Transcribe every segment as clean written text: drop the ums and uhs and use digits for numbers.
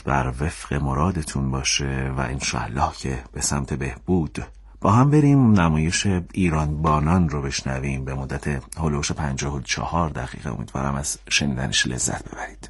بر وفق مرادتون باشه و انشاءالله که به سمت بهبود. با هم بریم نمایش ایران بانان رو بشنویم به مدت هلوش 54 دقیقه. امیدوارم از شنیدنش لذت ببرید.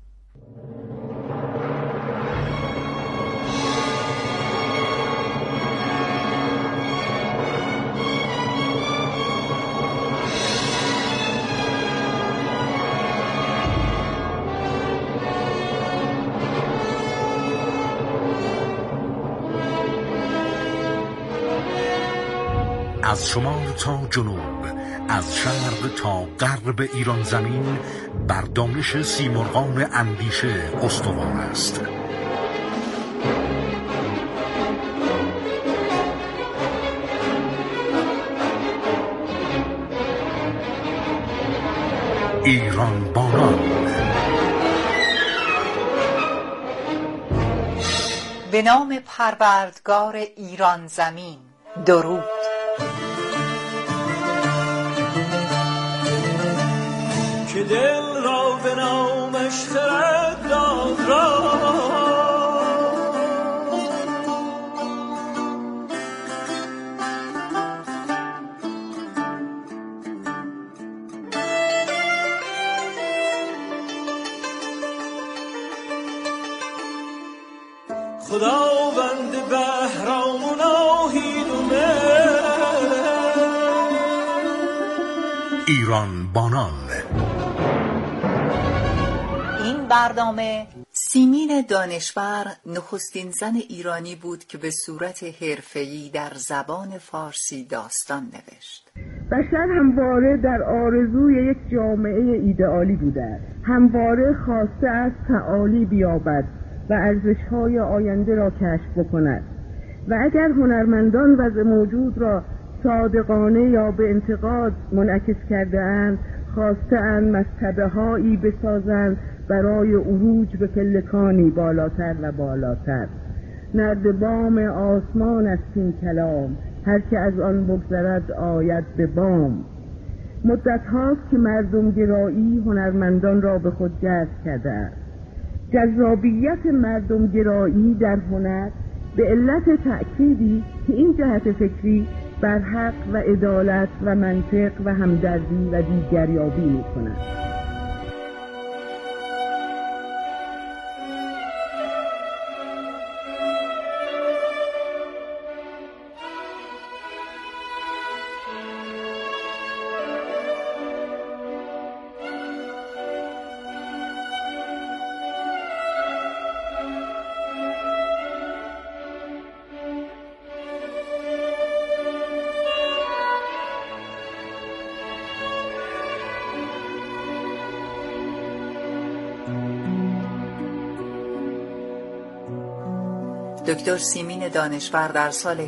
از شمال تا جنوب، از شرق تا غرب ایران زمین بر دانش سیمرغان اندیشه استوار است. ایران بانان. به نام پروردگار ایران زمین. درود. که دل را به نامش خرد داد را خداوند بهرام و ناهید و ایران بانان. این برنامه سیمین دانشور نخستین زن ایرانی بود که به صورت حرفه‌ای در زبان فارسی داستان نوشت. بشر همواره در آرزوی یک جامعه ایدئالی بوده است. همواره خواسته است تعالی بیابد و ارزش‌های آینده را کشف بکند و اگر هنرمندان وضع موجود را صادقانه یا به انتقاد منعکس کرده اند، خواسته اند مرتبه‌هایی بسازند برای عروج به پلکانی بالاتر و بالاتر. نردبام آسمان است این کلام، هر که از آن بگذرد آید به بام. مدت هاست که مردم گرایی هنرمندان را به خود جذب کرده است. جذابیت مردم گرایی در هنر به علت تأکیدی که این جهت فکری بر حق و عدالت و منطق و همدردی و دیگریابی می‌کند. دکتر سیمین دانشور در سال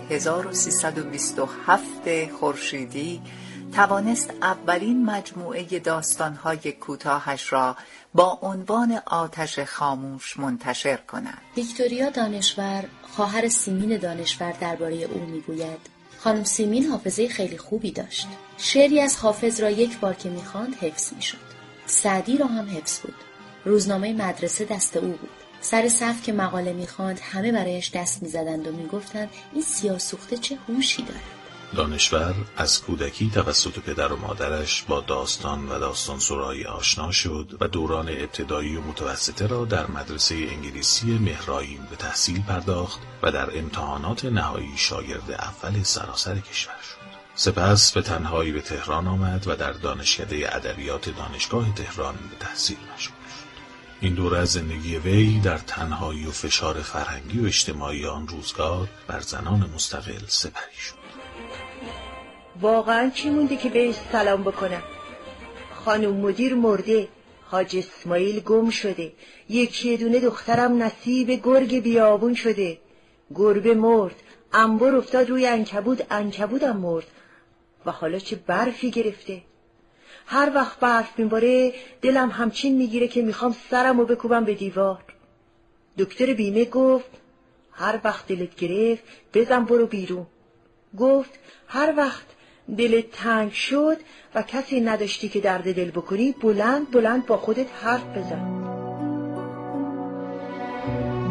1327 خورشیدی توانست اولین مجموعه داستان‌های کوتاهش را با عنوان آتش خاموش منتشر کند. ویکتوریا دانشور خواهر سیمین دانشور درباره او میگوید: خانم سیمین حافظه خیلی خوبی داشت. شعری از حافظ را یک بار که می‌خواند حفظ می‌شد. سعدی را هم حفظ بود. روزنامه مدرسه دست او بود. سر صف که مقاله می‌خواند همه برایش دست می‌زدند و می‌گفتند این سیاه‌سوخته چه هوشی دارد. دانشور از کودکی توسط پدر و مادرش با داستان و داستانسرایی آشنا شد و دوران ابتدایی و متوسطه را در مدرسه انگلیسی مهرآیین به تحصیل پرداخت و در امتحانات نهایی شاگرد اول سراسر کشور شد. سپس به تنهایی به تهران آمد و در دانشکده ادبیات دانشگاه تهران به تحصیل مشغول شد. این دوره از زندگی وی در تنهایی و فشار فرهنگی و اجتماعی آن روزگار بر زنان مستقل سپری شد. واقعا چی مونده که بهش سلام بکنم؟ خانم مدیر مرده، حاج اسماعیل گم شده، یکی دونه دخترم نصیب گرگ بیابون شده، گربه مرد، انبر افتاد روی عنکبوت، عنکبوتم مرد و حالا چه برفی گرفته. هر وقت برف میباره دلم همچین میگیره که میخوام سرمو بکوبم به دیوار. دکتر بیمه گفت هر وقت دلت گرفت بزن برو بیرون. گفت هر وقت دلت تنگ شد و کسی نداشتی که درد دل بکنی بلند بلند با خودت حرف بزن.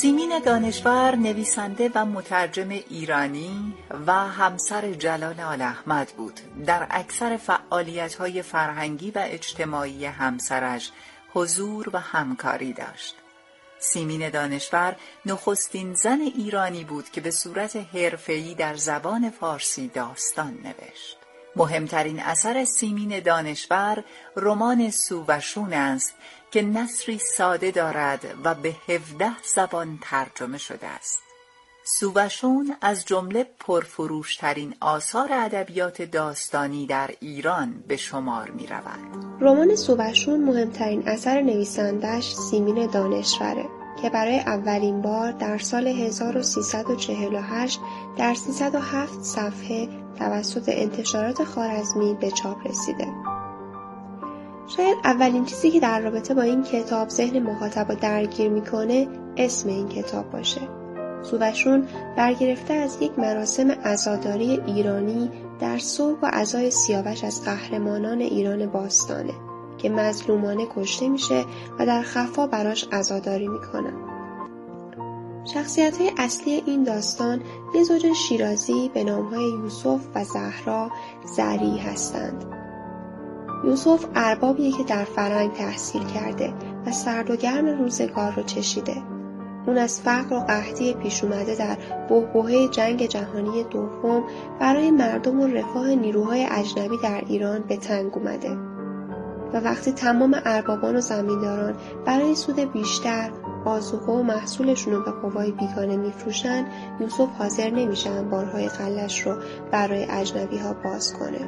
سیمین دانشور نویسنده و مترجم ایرانی و همسر جلال آل‌احمد بود. در اکثر فعالیت‌های فرهنگی و اجتماعی همسرش حضور و همکاری داشت. سیمین دانشور نخستین زن ایرانی بود که به صورت حرفه‌ای در زبان فارسی داستان نوشت. مهمترین اثر سیمین دانشور رمان سووشون است که نثری ساده دارد و به 17 زبان ترجمه شده است. سووشون از جمله پرفروشترین آثار ادبیات داستانی در ایران به شمار می رود. رمان سووشون مهمترین اثر نویسندش سیمین دانشوره که برای اولین بار در سال 1348 در 307 صفحه توسط انتشارات خوارزمی به چاپ رسیده. شاید اولین چیزی که در رابطه با این کتاب ذهن مخاطب رو درگیر میکنه اسم این کتاب باشه. سووشون برگرفته از یک مراسم عزاداری ایرانی در صلح و عزای سیاوش از قهرمانان ایران باستانه که مظلومانه کشته میشه و در خفا براش عزاداری میکنن. شخصیت‌های اصلی این داستان یه زوج شیرازی به نام‌های یوسف و زهرا زری هستند. یوسف اربابیه که در فرنگ تحصیل کرده و سرد و گرم روزگار رو چشیده. اون از فقر و قحطی پیش اومده در بحبوحه جنگ جهانی دوم برای مردم و رفاه نیروهای اجنبی در ایران به تنگ اومده. و وقتی تمام اربابان و زمینداران برای سود بیشتر آذوقه و محصولشون رو به قوای بیگانه میفروشن، یوسف حاضر نمیشه انبارهای غله‌اش رو برای اجنبی ها باز کنه.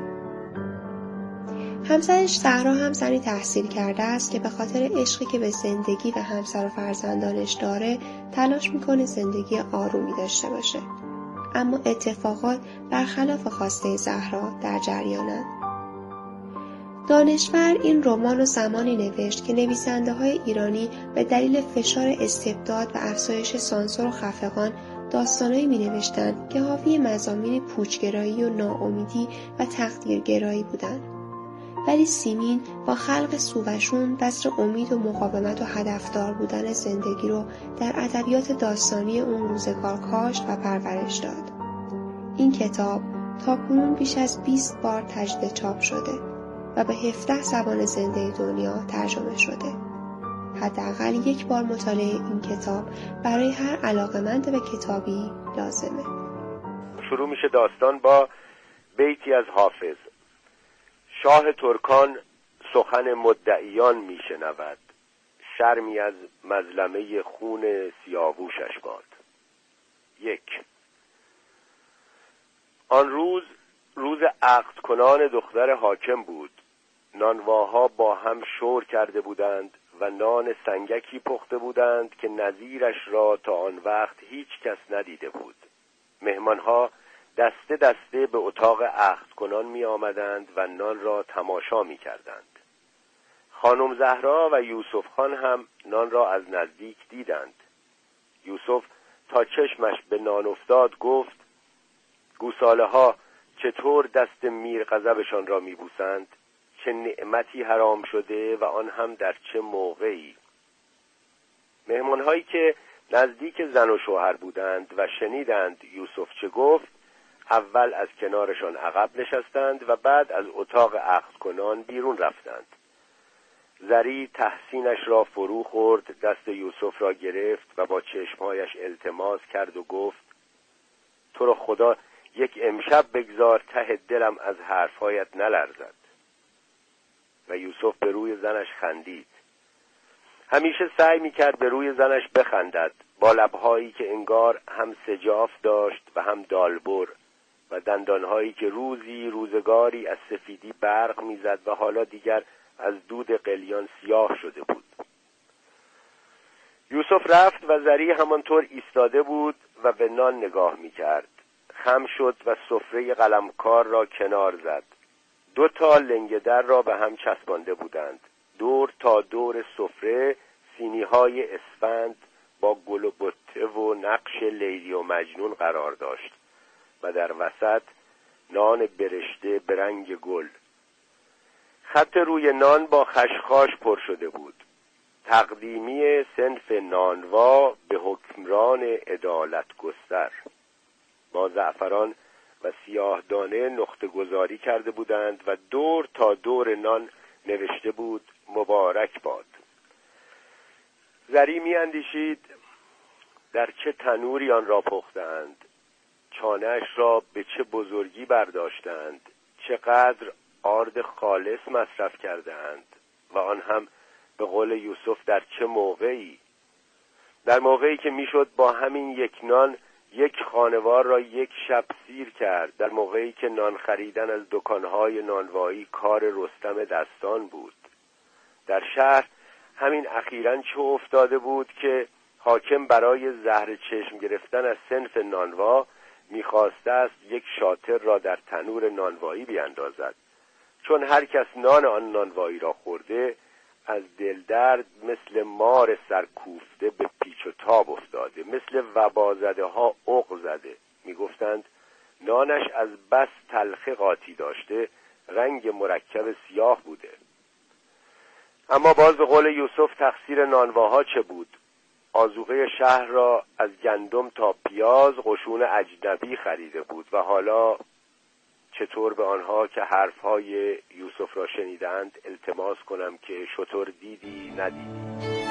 همسرش زهرا هم زنی تحصیل کرده است که به خاطر عشقی که به زندگی و همسر و فرزندانش داره تلاش میکنه زندگی آرومی داشته باشه. اما اتفاقات برخلاف خواسته زهرا در جریانند. دانشور این رمان رو زمانی نوشت که نویسنده‌های ایرانی به دلیل فشار استبداد و افزایش سانسور و خفقان داستانهایی می‌نوشتند که حاوی مضامین پوچگرایی و ناامیدی و تقدیرگرایی بودند. ولی سیمین با خلق سووشون بذر امید و مقاومت و هدفدار بودن زندگی رو در ادبیات داستانی اون روزگار کاشت و پرورش داد. این کتاب تاکنون بیش از 20 بار تجدید چاپ شده و به 17 زبان زنده دنیا ترجمه شده. حداقل یک بار مطالعه این کتاب برای هر علاقه‌مند به کتابی لازمه. شروع میشه داستان با بیتی از حافظ. شاه ترکان سخن مدعیان میشنود، شرمی از مظلمه خون سیاووشش باد. 1. آن روز عقد کنان دختر حاکم بود. نانواها با هم شور کرده بودند و نان سنگکی پخته بودند که نظیرش را تا آن وقت هیچ کس ندیده بود. مهمانها دسته دسته به اتاق عقد کنان می آمدند و نان را تماشا می کردند. خانم زهرا و یوسف خان هم نان را از نزدیک دیدند. یوسف تا چشمش به نان افتاد گفت: گوساله ها چطور دست میر غضبشان را می بوسند؟ چه نعمتی حرام شده و آن هم در چه موقعی؟ مهمانهایی که نزدیک زن و شوهر بودند و شنیدند یوسف چه گفت، اول از کنارشان عقب نشستند و بعد از اتاق عقد کنان بیرون رفتند. زری تحسینش را فرو خورد، دست یوسف را گرفت و با چشمهایش التماس کرد و گفت: تو را خدا یک امشب بگذار ته دلم از حرفهایت نلرزد. و یوسف به روی زنش خندید. همیشه سعی میکرد به روی زنش بخندد، با لبهایی که انگار هم سجاف داشت و هم دالبر و دندانهایی که روزگاری از سفیدی برق میزد و حالا دیگر از دود قلیان سیاه شده بود. یوسف رفت و زری همانطور ایستاده بود و به نان نگاه میکرد. خم شد و سفره قلمکار را کنار زد. 2 لنگه در را به هم چسبانده بودند. دور تا دور سفره سینی‌های اسفند با گل و بته و نقش لیلی و مجنون قرار داشت و در وسط نان برشته به رنگ گل. خط روی نان با خشخاش پر شده بود. تقدیمی صنف نانوا به حکمران عدالت گستر. با زعفران و سیاهدانه نقطه گذاری کرده بودند و دور تا دور نان نوشته بود مبارک باد. زری می اندیشید در چه تنوری آن را پختند، چانه‌اش را به چه بزرگی برداشتند، چقدر آرد خالص مصرف کردند و آن هم به قول یوسف در چه موقعی. در موقعی که میشد با همین یک نان یک خانوار را یک شب سیر کرد، در موقعی که نان خریدن از دکانهای نانوایی کار رستم دستان بود. در شهر همین اخیراً چه افتاده بود که حاکم برای زهر چشم گرفتن از صنف نانوا میخواسته است یک شاطر را در تنور نانوایی بیاندازد، چون هر کس نان آن نانوایی را خورده از دلدرد مثل مار سرکوفته به پیچ و تاب افتاده، مثل وبازده ها عق زده. میگفتند نانش از بس تلخه قاطی داشته رنگ مرکب سیاه بوده. اما باز به قول یوسف تقصیر نانواها چه بود؟ آذوقه شهر را از گندم تا پیاز قشون اجنبی خریده بود و حالا چطور به آنها که حرفهای یوسف را شنیدند التماس کنم که شطور دیدی ندیدی؟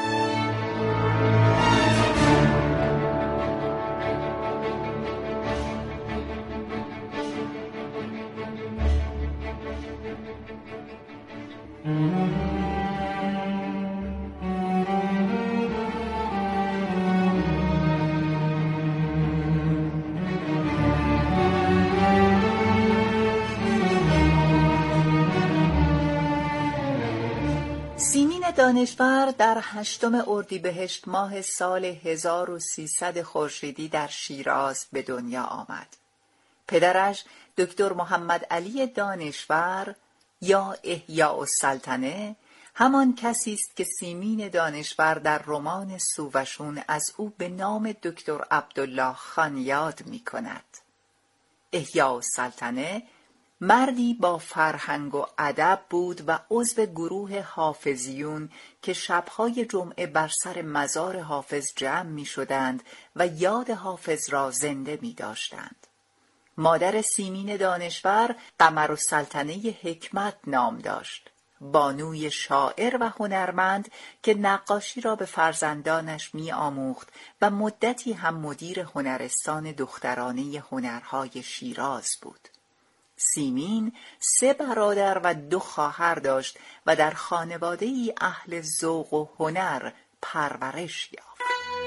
سیمین دانشور در 8 اردیبهشت ماه سال 1300 خورشیدی در شیراز به دنیا آمد. پدرش دکتر محمد علی دانشور یا احیاء السلطنه همان کسی است که سیمین دانشور در رمان سووشون از او به نام دکتر عبدالله خان یاد می کند. احیاء السلطنه مردی با فرهنگ و ادب بود و عضو گروه حافظیون که شبهای جمعه بر سر مزار حافظ جمع می شدند و یاد حافظ را زنده می داشتند. مادر سیمین دانشور قمرالسلطنه حکمت نام داشت، بانوی شاعر و هنرمند که نقاشی را به فرزندانش می آموخت و مدتی هم مدیر هنرستان دخترانه هنرهای شیراز بود. سیمین 3 برادر و 2 خواهر داشت و در خانواده‌ای اهل ذوق و هنر پرورش یافت.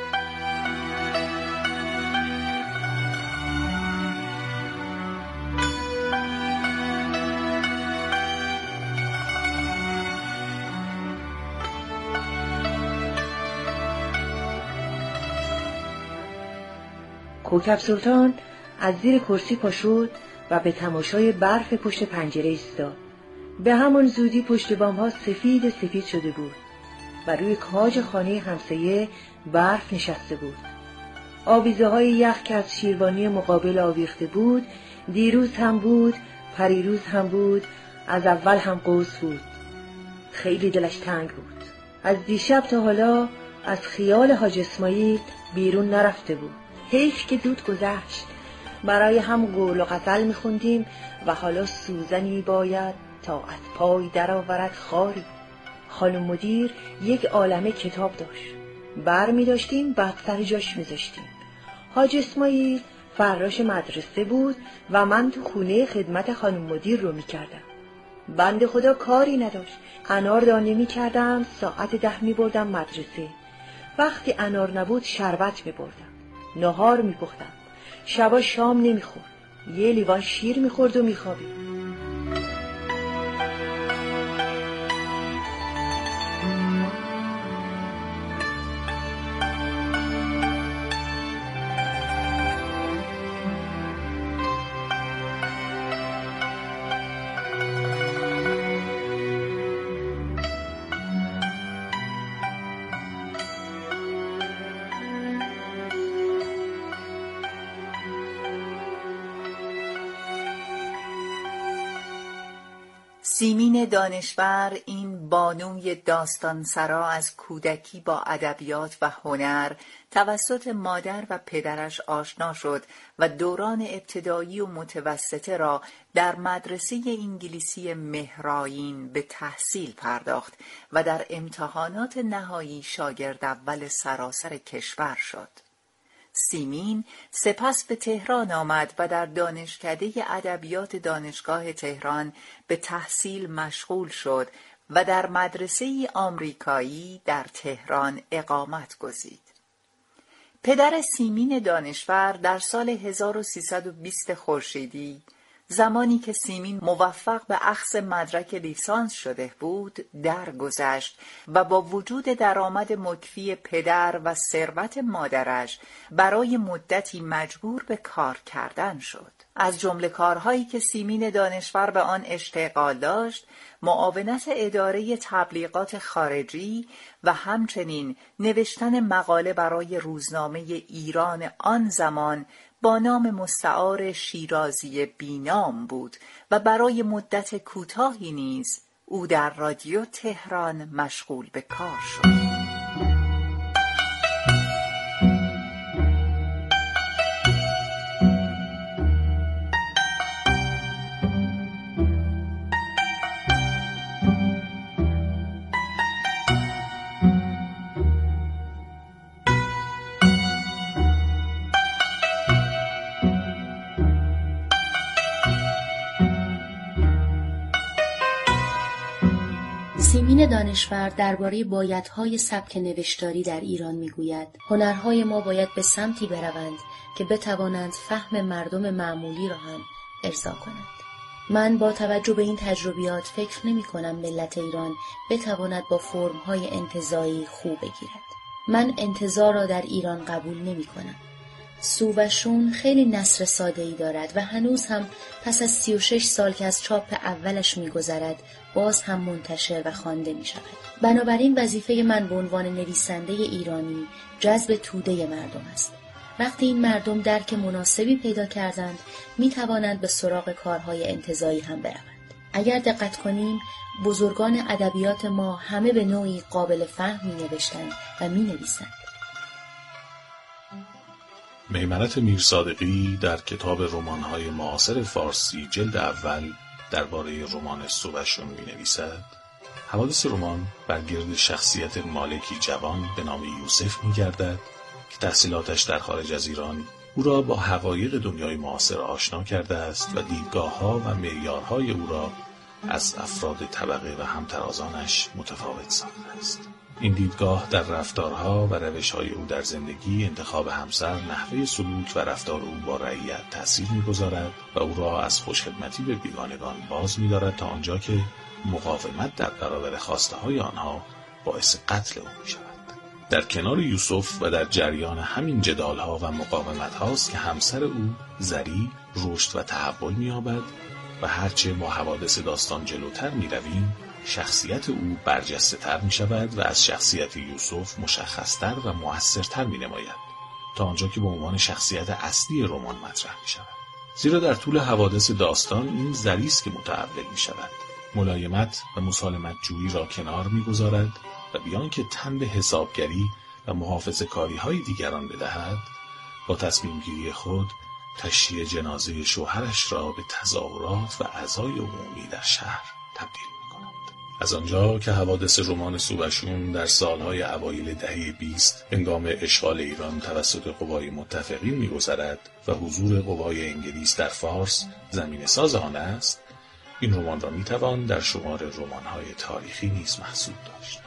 کوکب سلطان از زیر کرسی پا شد و به تماشای برف پشت پنجره ایستاد. به همان زودی پشت بام‌ها سفید سفید شده بود و روی کاج خانه همسایه برف نشسته بود. آویزه‌های یخ که از شیروانی مقابل آویخته بود، دیروز هم بود، پریروز هم بود، از اول هم قوس بود. خیلی دلش تنگ بود. از دیشب تا حالا از خیال حاج اسماعیل بیرون نرفته بود. حیف که زود گذشت. برای هم قول و غزل میخوندیم و حالا سوزنی باید تا از پای در آورد خاری. خانم مدیر یک عالمه کتاب داشت، بر می‌داشتیم بعد سر جاش میذاشتیم. حاج اسماعیل فراش مدرسه بود و من تو خونه خدمت خانم مدیر رو میکردم. بنده خدا کاری نداشت. انار دانه میکردم، ساعت 10 میبردم مدرسه. وقتی انار نبود شربت میبردم، نهار میپختم، شبا شام نمیخورد، یه لیوان شیر میخورد و میخوابید. سیمین دانشور این بانوی داستانسرا از کودکی با ادبیات و هنر توسط مادر و پدرش آشنا شد و دوران ابتدایی و متوسطه را در مدرسه انگلیسی مهرائین به تحصیل پرداخت و در امتحانات نهایی شاگرد اول سراسر کشور شد. سیمین سپس به تهران آمد و در دانشکده ادبیات دانشگاه تهران به تحصیل مشغول شد و در مدرسه آمریکایی در تهران اقامت گزید. پدر سیمین دانشور در سال 1320 خورشیدی، زمانی که سیمین موفق به اخذ مدرک لیسانس شده بود، درگذشت و با وجود درآمد مکفی پدر و ثروت مادرش برای مدتی مجبور به کار کردن شد. از جمله کارهایی که سیمین دانشور به آن اشتغال داشت، معاونت اداره تبلیغات خارجی و همچنین نوشتن مقاله برای روزنامه ایران آن زمان با نام مستعار شیرازی بینام بود و برای مدت کوتاهی نیز او در رادیو تهران مشغول به کار شد. سیمین دانشور درباره بایدهای سبک نوشتاری در ایران میگوید: هنرهای ما باید به سمتی بروند که بتوانند فهم مردم معمولی را هم ارضا کنند. من با توجه به این تجربیات فکر نمی کنم ملت ایران بتواند با فرمهای انتزاعی خوب بگیرد. من انتزاع را در ایران قبول نمی کنم. سو و شون خیلی نثر ساده‌ای دارد و هنوز هم پس از 36 سال که از چاپ اولش می‌گذرد باز هم منتشر و خوانده می‌شود. بنابراین وظیفه من به عنوان نویسنده ایرانی جذب توده مردم است. وقتی این مردم درک مناسبی پیدا کردند می‌توانند به سراغ کارهای انتزاعی هم بروند. اگر دقت کنیم بزرگان ادبیات ما همه به نوعی قابل فهم می‌نوشتند و می‌نویسند. میمنت میرصادقی در کتاب رمان‌های معاصر فارسی جلد اول درباره رمان سوبشون می‌نویسد: حوادث رمان برگرد شخصیت مالکی جوان به نام یوسف می‌گردد که تحصیلاتش در خارج از ایران او را با حقایق دنیای معاصر آشنا کرده است و دیدگاه‌ها و معیارهای او را از افراد طبقه و همترازانش متفاوت ساخته است. این دیدگاه در رفتارها و روش‌های او در زندگی، انتخاب همسر، نحوه سلوک و رفتار او با رعیت تأثیر می‌گذارد و او را از خوشخدمتی به بیگانگان باز می‌دارد تا آنجا که مقاومت در برابر خواسته‌های آنها باعث قتل او می‌شود. در کنار یوسف و در جریان همین جدال‌ها و مقاومت‌هاست که همسر او زری رشد و تحول می‌یابد و هرچه با حوادث داستان جلوتر می‌رویم شخصیت او برجسته تر می شود و از شخصیت یوسف مشخصتر و مؤثرتر می نماید تا آنجا که به عنوان شخصیت اصلی رمان مطرح می شود. زیرا در طول حوادث داستان این زری است که متحول می شود. ملایمت و مسالمت جویی را کنار می گذارد و بیان که تن به حسابگری و محافظه کاری های دیگران بدهد، با تصمیم گیری خود تشییع جنازه شوهرش را به تظاهرات و عزای عمومی در شهر تبدیل از آنجا که حوادث رمان سوبشون در سالهای اوایل دهه 20 هنگام اشغال ایران توسط قوای متفقین می‌گذرد و حضور قوای انگلیس در فارس زمینه‌ساز آن است، این رمان را می‌توان در شمار رمان‌های تاریخی نیز محسوب داشت.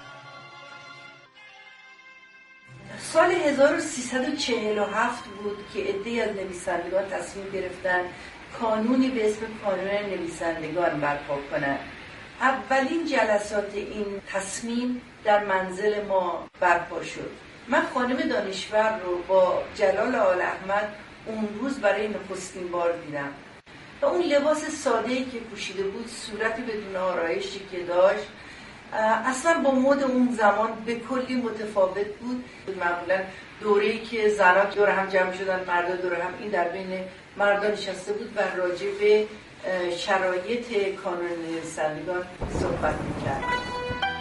سال 1347 بود که عده‌ای از نویسندگان تصمیم گرفتند کانونی به اسم کانون نویسندگان برپا کنند. اولین جلسات این تصمیم در منزل ما برپا شد. من خانم دانشور رو با جلال آل احمد اون روز برای نخستین بار دیدم و اون لباس ساده‌ای که پوشیده بود، صورتی بدون آرایشی که داشت، اصلا با مد اون زمان به کلی متفاوت بود. معمولا دوره‌ای که زنان دور هم جمع شدن، مردا دور هم، این در بین مردا نشسته بود و راجع به شرایط کانون نویسندگان صحبت می‌کرد.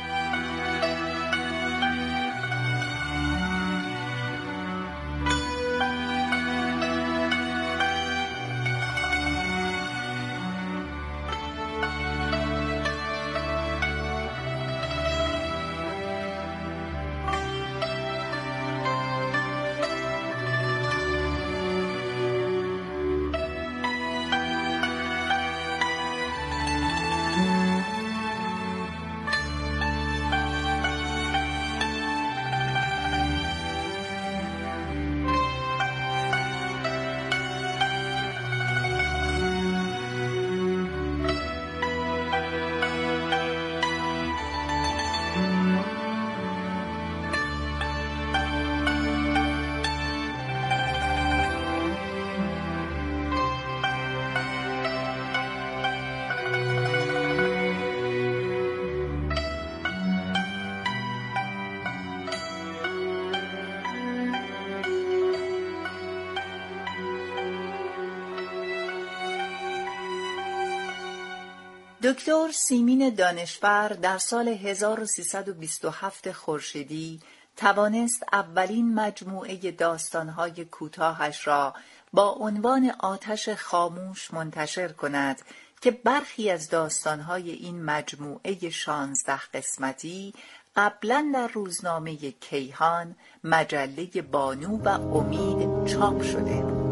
دکتر سیمین دانشور در سال 1327 خورشیدی توانست اولین مجموعه داستان‌های کوتاهش را با عنوان آتش خاموش منتشر کند که برخی از داستان‌های این مجموعه 16 قسمتی قبلا در روزنامه کیهان، مجله بانو و امید چاپ شده بود.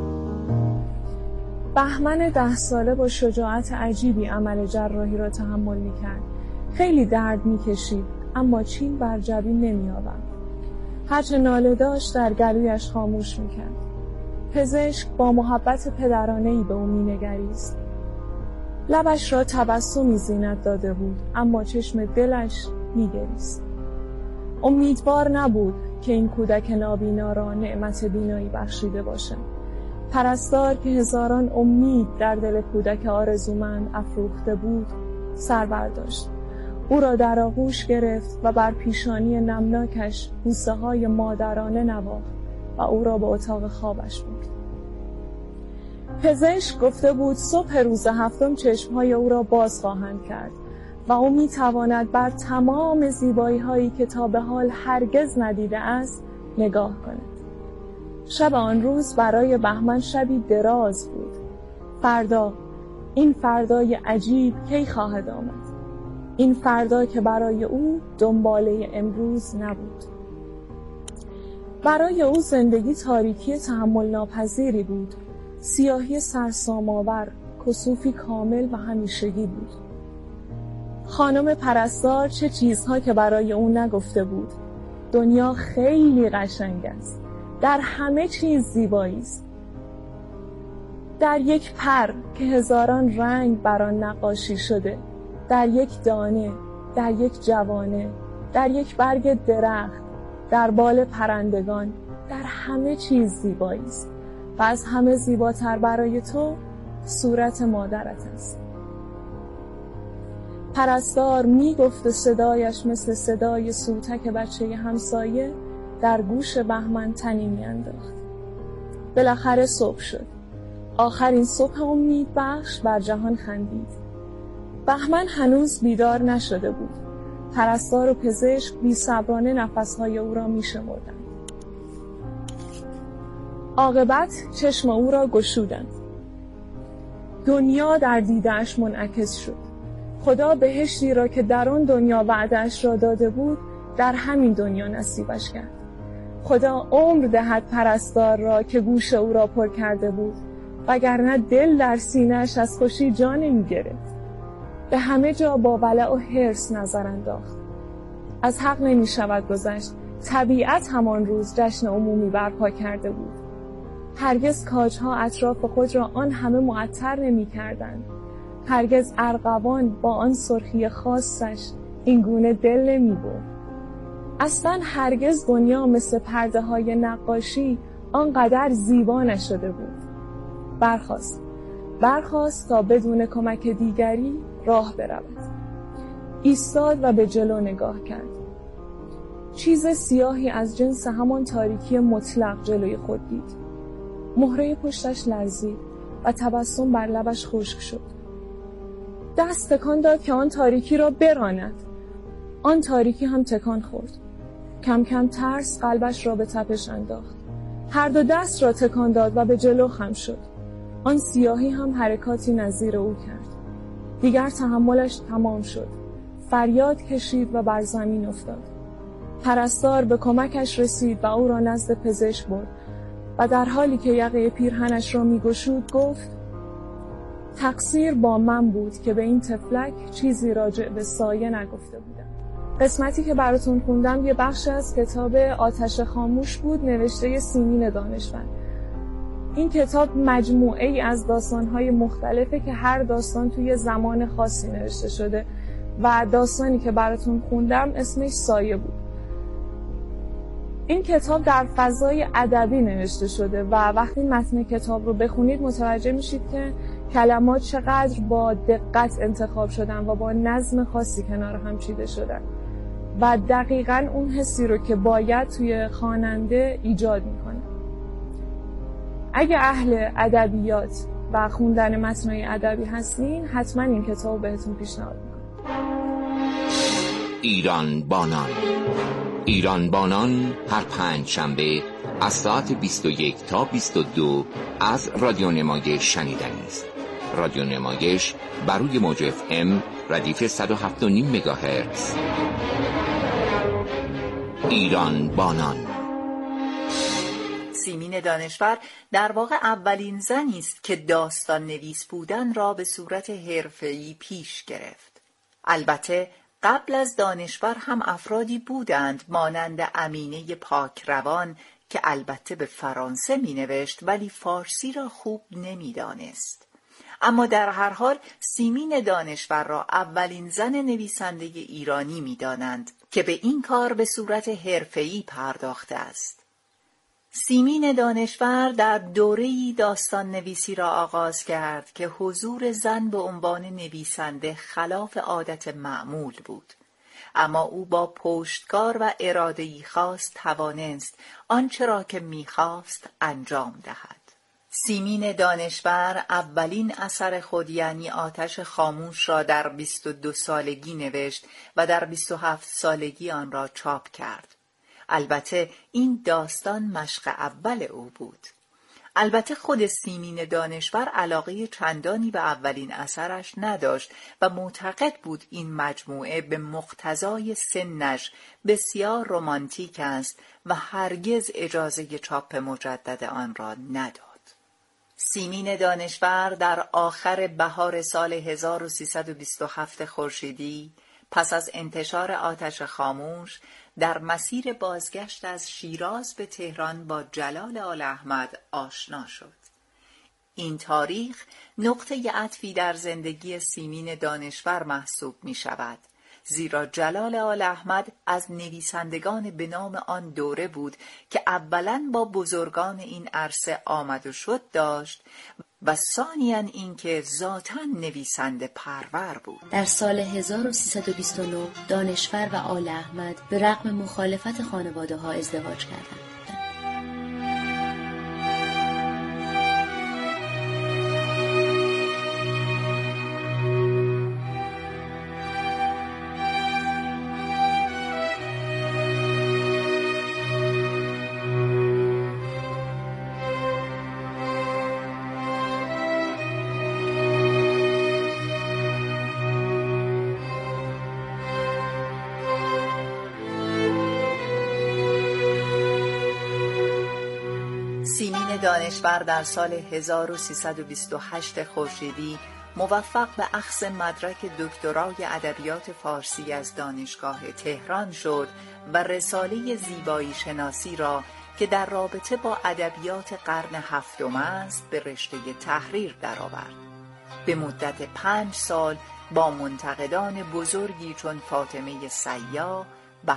بهمن 10 ساله با شجاعت عجیبی عمل جراحی را تحمل می‌کرد. خیلی درد می‌کشید، اما چین بر جبین نمی‌آورد. هرچه ناله داشت در گلویش خاموش می‌کرد. پزشک با محبت پدرانه‌ای به او می‌نگریست. لبش را تبسمی زینت داده بود، اما چشم دلش می‌گریست. امیدوار نبود که این کودک نابینا را نعمت بینایی بخشیده باشد. پرستار که هزاران امید در دل کودک آرزومند افروخته بود، سر برداشت. او را در آغوش گرفت و بر پیشانی نمناکش بوسه‌های مادرانه نواخت و او را به اتاق خوابش برد. پزشک گفته بود صبح روز 7 چشم‌های او را باز خواهند کرد و او می‌تواند بر تمام زیبایی‌هایی که تا به حال هرگز ندیده است نگاه کند. شب آن روز برای بهمن شبی دراز بود. فردا، این فردای عجیب کی خواهد آمد؟ این فردا که برای او دنباله امروز نبود. برای او زندگی تاریکی تحمل ناپذیری بود. سیاهی سرسام‌آور، کسوفی کامل و همیشگی بود. خانم پرستار چه چیزها که برای او نگفته بود. دنیا خیلی قشنگ است. در همه چیز زیبایی است. در یک پر که هزاران رنگ بر آن نقاشی شده، در یک دانه، در یک جوانه، در یک برگ درخت، در بال پرندگان، در همه چیز زیبایی است. و از همه زیباتر برای تو صورت مادرت است. پرستار می گفت و صدایش مثل صدای سوتک بچه همسایه در گوش بهمن تنی می انداخت. بالاخره صبح شد. آخرین صبح امید بخش بر جهان خندید. بهمن هنوز بیدار نشده بود. پرستار و پزشک بی‌صبرانه نفسهای او را می شمردند. عاقبت چشم او را گشودند. دنیا در دیده‌اش منعکس شد. خدا بهشتی را که در آن دنیا وعده‌اش را داده بود در همین دنیا نصیبش کرد. خدا عمر دهد پرستار را که گوش او را پر کرده بود، وگرنه دل در سینه‌اش از خوشی جا نمی‌گرفت. به همه جا با ولع و حرص نظر انداخت. از حق نمی‌شود گذشت. طبیعت همان روز جشن عمومی برپا کرده بود. هرگز کاج‌ها اطراف خود را آن همه معطر نمی‌کردند. هرگز ارغوان با آن سرخی خاصش این گونه دل نمی‌برد. اصلاً هرگز دنیا مثل پرده‌های نقاشی آنقدر زیبا نشده بود. برخاست تا بدون کمک دیگری راه برود. ایستاد و به جلو نگاه کرد. چیز سیاهی از جنس همان تاریکی مطلق جلوی خود دید. مهره پشتش لرزید و تبسم بر لبش خشک شد. دست تکان داد که آن تاریکی را براند. آن تاریکی هم تکان خورد. کم کم ترس قلبش را به تپش انداخت. هر دو دست را تکان داد و به جلو خم شد. آن سیاهی هم حرکاتی نظیر او کرد. دیگر تحملش تمام شد. فریاد کشید و بر زمین افتاد. پرستار به کمکش رسید و او را نزد پزشک برد و در حالی که یقه پیرهنش را می‌گشود گفت: تقصیر با من بود که به این طفلک چیزی راجع به سایه نگفته بودم. قسمتی که براتون خوندم یه بخش از کتاب آتش خاموش بود، نوشته سیمین دانشور. این کتاب مجموعه ای از داستان‌های مختلفه که هر داستان توی زمان خاصی نوشته شده و داستانی که براتون خوندم اسمش سایه بود. این کتاب در فضای ادبی نوشته شده و وقتی متن کتاب رو بخونید متوجه میشید که کلمات چقدر با دقت انتخاب شدن و با نظم خاصی کنار هم چیده شدن و دقیقاً اون حسی رو که باید توی خواننده ایجاد میکنه. اگه اهل ادبیات و خوندن متن‌های ادبی هستین، حتما این کتاب بهتون پیشنهاد میکنم. ایران بانان هر پنجشنبه از ساعت 21 تا 22 از رادیو نمایش شنیدنی است. رادیو نمایش بر روی موج FM ردیف 107.5 مگاهرتز. ایران بانان. سیمین دانشور در واقع اولین زنی است که داستان نویس بودن را به صورت حرفه‌ای پیش گرفت. البته قبل از دانشور هم افرادی بودند مانند امینه پاکروان که البته به فرانسه می نوشت ولی فارسی را خوب نمی دانست. اما در هر حال سیمین دانشور را اولین زن نویسنده ایرانی می دانند که به این کار به صورت حرفه‌ای پرداخته است. سیمین دانشور در دوره‌ای داستان نویسی را آغاز کرد که حضور زن به عنوان نویسنده خلاف عادت معمول بود، اما او با پشتکار و اراده‌ای خاص توانست آنچه را که می‌خواست انجام دهد. سیمین دانشور اولین اثر خود یعنی آتش خاموش را در 22 سالگی نوشت و در 27 سالگی آن را چاپ کرد. البته این داستان مشق اول او بود. البته خود سیمین دانشور علاقه چندانی به اولین اثرش نداشت و معتقد بود این مجموعه به مقتضای سنش بسیار رمانتیک است و هرگز اجازه چاپ مجدد آن را نداد. سیمین دانشور در آخر بهار سال 1327 خورشیدی پس از انتشار آتش خاموش در مسیر بازگشت از شیراز به تهران با جلال آل احمد آشنا شد. این تاریخ نقطه عطفی در زندگی سیمین دانشور محسوب می شود، زیرا جلال آل احمد از نویسندگان به نام آن دوره بود که اولاً با بزرگان این عرصه آمد و شد داشت و ثانیاً اینکه ذاتاً نویسنده پرور بود. در سال 1329 دانشور و آل احمد به رغم مخالفت خانواده ها ازدواج کردند. سیمین دانشور در سال 1328 خورشیدی موفق به اخذ مدرک دکترای ادبیات فارسی از دانشگاه تهران شد و رساله زیبایی شناسی را که در رابطه با ادبیات قرن هفتم است به رشته تحریر درآورد. به مدت 5 سال با منتقدان بزرگی چون فاطمه سیاح،